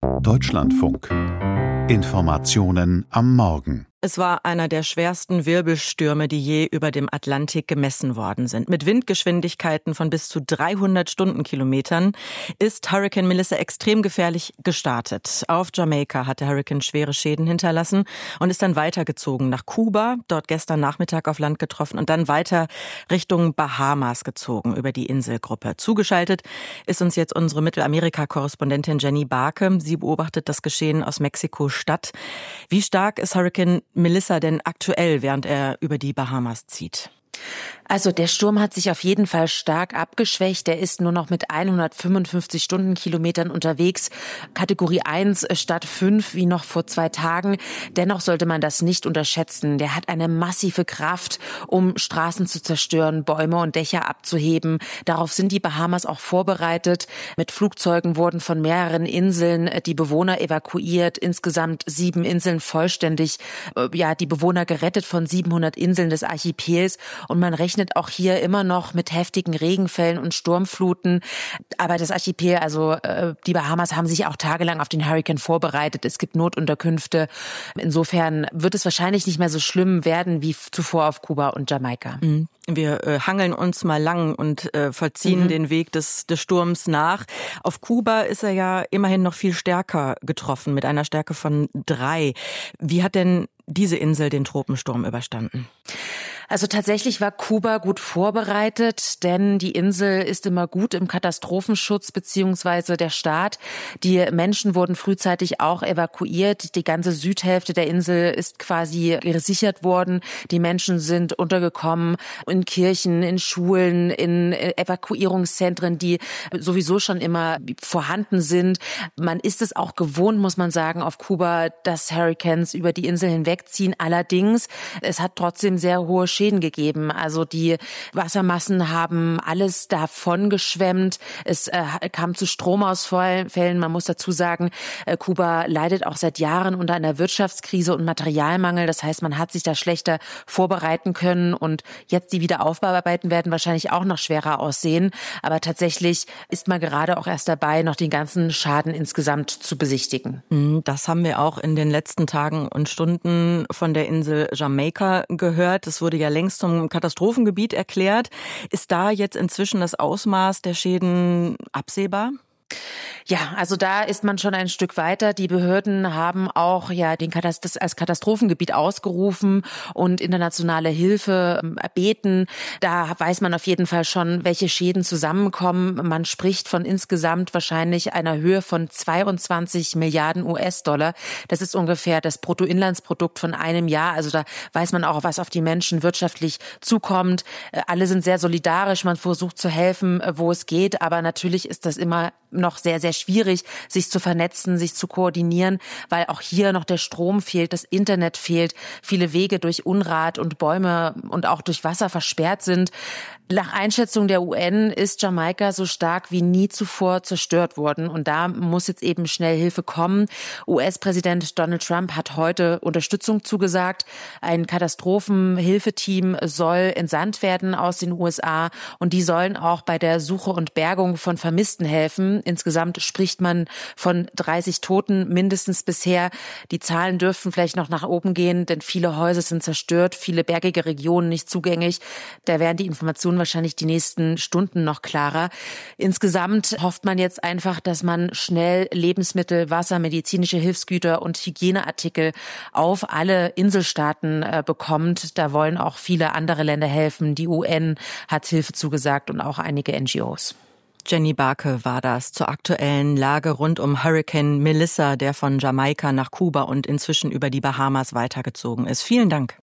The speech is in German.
Deutschlandfunk. Informationen am Morgen. Es war einer der schwersten Wirbelstürme, die je über dem Atlantik gemessen worden sind. Mit Windgeschwindigkeiten von bis zu 300 Stundenkilometern ist Hurricane Melissa extrem gefährlich gestartet. Auf Jamaika hat der Hurrikan schwere Schäden hinterlassen und ist dann weitergezogen nach Kuba, dort gestern Nachmittag auf Land getroffen und dann weiter Richtung Bahamas gezogen über die Inselgruppe. Zugeschaltet ist uns jetzt unsere Mittelamerika-Korrespondentin Jenny Barke. Sie beobachtet das Geschehen aus Mexiko-Stadt. Wie stark ist Hurricane Melissa denn aktuell, während er über die Bahamas zieht? Also der Sturm hat sich auf jeden Fall stark abgeschwächt. Er ist nur noch mit 155 Stundenkilometern unterwegs. Kategorie 1 statt 5 wie noch vor 2 Tagen. Dennoch sollte man das nicht unterschätzen. Der hat eine massive Kraft, um Straßen zu zerstören, Bäume und Dächer abzuheben. Darauf sind die Bahamas auch vorbereitet. Mit Flugzeugen wurden von mehreren Inseln die Bewohner evakuiert. Insgesamt 7 Inseln vollständig. Die Bewohner gerettet von 700 Inseln des Archipels. Und man rechnet auch hier immer noch mit heftigen Regenfällen und Sturmfluten. Aber das Archipel, also die Bahamas, haben sich auch tagelang auf den Hurrikan vorbereitet. Es gibt Notunterkünfte. Insofern wird es wahrscheinlich nicht mehr so schlimm werden wie zuvor auf Kuba und Jamaika. Wir hangeln uns mal lang und vollziehen den Weg des Sturms nach. Auf Kuba ist er ja immerhin noch viel stärker getroffen, mit einer Stärke von 3. Wie hat denn diese Insel den Tropensturm überstanden? Also tatsächlich war Kuba gut vorbereitet, denn die Insel ist immer gut im Katastrophenschutz beziehungsweise der Staat. Die Menschen wurden frühzeitig auch evakuiert. Die ganze Südhälfte der Insel ist quasi gesichert worden. Die Menschen sind untergekommen in Kirchen, in Schulen, in Evakuierungszentren, die sowieso schon immer vorhanden sind. Man ist es auch gewohnt, muss man sagen, auf Kuba, dass Hurrikans über die Insel hinwegziehen. Allerdings, es hat trotzdem sehr hohe Schäden gegeben. Also die Wassermassen haben alles davon geschwemmt. Es kam zu Stromausfällen. Man muss dazu sagen, Kuba leidet auch seit Jahren unter einer Wirtschaftskrise und Materialmangel. Das heißt, man hat sich da schlechter vorbereiten können und jetzt die Wiederaufbauarbeiten werden wahrscheinlich auch noch schwerer aussehen. Aber tatsächlich ist man gerade auch erst dabei, noch den ganzen Schaden insgesamt zu besichtigen. Das haben wir auch in den letzten Tagen und Stunden von der Insel Jamaika gehört. Es wurde ja längst zum Katastrophengebiet erklärt. Ist da jetzt inzwischen das Ausmaß der Schäden absehbar? Ja, also da ist man schon ein Stück weiter. Die Behörden haben auch das als Katastrophengebiet ausgerufen und internationale Hilfe erbeten. Da weiß man auf jeden Fall schon, welche Schäden zusammenkommen. Man spricht von insgesamt wahrscheinlich einer Höhe von 22 Milliarden US-Dollar. Das ist ungefähr das Bruttoinlandsprodukt von einem Jahr. Also da weiß man auch, was auf die Menschen wirtschaftlich zukommt. Alle sind sehr solidarisch. Man versucht zu helfen, wo es geht. Aber natürlich ist das immer noch sehr, sehr schwierig, sich zu vernetzen, sich zu koordinieren, weil auch hier noch der Strom fehlt, das Internet fehlt, viele Wege durch Unrat und Bäume und auch durch Wasser versperrt sind. Nach Einschätzung der UN ist Jamaika so stark wie nie zuvor zerstört worden und da muss jetzt eben schnell Hilfe kommen. US-Präsident Donald Trump hat heute Unterstützung zugesagt. Ein Katastrophenhilfeteam soll entsandt werden aus den USA und die sollen auch bei der Suche und Bergung von Vermissten helfen. Insgesamt spricht man von 30 Toten mindestens bisher. Die Zahlen dürften vielleicht noch nach oben gehen, denn viele Häuser sind zerstört, viele bergige Regionen nicht zugänglich. Da werden die Informationen wahrscheinlich die nächsten Stunden noch klarer. Insgesamt hofft man jetzt einfach, dass man schnell Lebensmittel, Wasser, medizinische Hilfsgüter und Hygieneartikel auf alle Inselstaaten bekommt. Da wollen auch viele andere Länder helfen. Die UN hat Hilfe zugesagt und auch einige NGOs. Jenny Barke war das zur aktuellen Lage rund um Hurricane Melissa, der von Jamaika nach Kuba und inzwischen über die Bahamas weitergezogen ist. Vielen Dank.